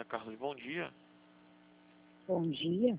Carlos, bom dia. Bom dia.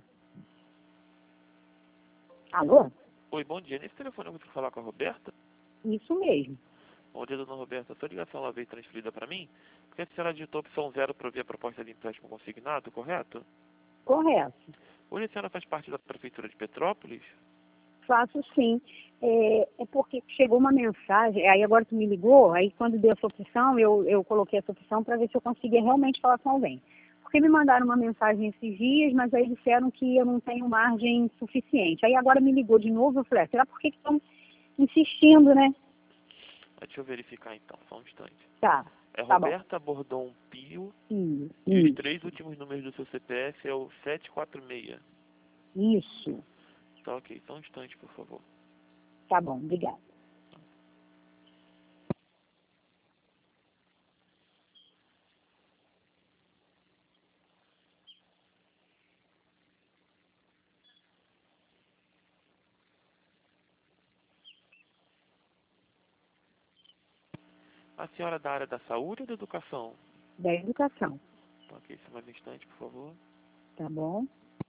Alô? Oi, bom dia. Nesse telefone eu consigo falar com a Roberta? Isso mesmo. Bom dia, dona Roberta. A sua ligação ela veio transferida para mim, porque a senhora digitou opção 0 para ouvir a proposta de empréstimo consignado, correto? Correto. Hoje a senhora faz parte da Prefeitura de Petrópolis? Faço sim. É porque chegou uma mensagem, aí agora tu me ligou, aí quando deu essa opção, eu coloquei essa opção para ver se eu conseguia realmente falar com alguém. Porque me mandaram uma mensagem esses dias, mas aí disseram que eu não tenho margem suficiente. Aí agora me ligou de novo, eu falei, será por que estão insistindo, né? Deixa eu verificar então, só um instante. Tá, É tá bom. Roberta Bordon Pio, Isso, e os 3 últimos números do seu CPF é o 746. isso. Tá ok, só um instante, por favor. Tá bom, obrigada. A senhora é da área da saúde ou da educação? Da educação, Tá ok, só mais um instante, por favor. tá bom?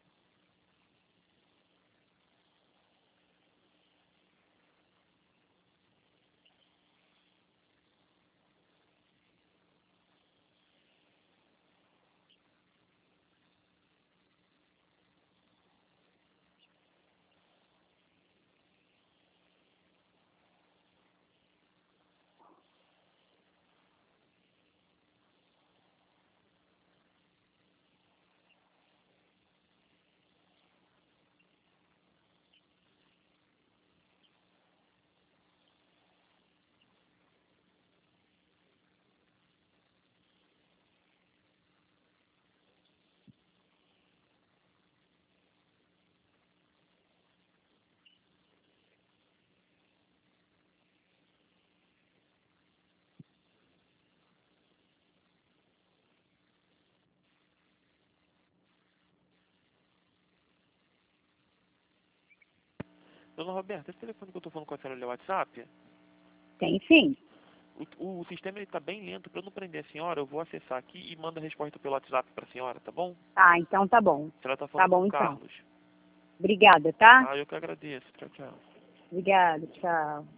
Dona Roberta, esse telefone que eu tô falando com a senhora é o WhatsApp? Tem sim. O sistema está bem lento. Para eu não prender a senhora, eu vou acessar aqui e mando a resposta pelo WhatsApp para a senhora, tá bom? Ah, então tá bom. A senhora está Tá falando com bom o então. Carlos. Obrigada, tá? Ah, eu que agradeço. Tchau, tchau. Obrigada, tchau.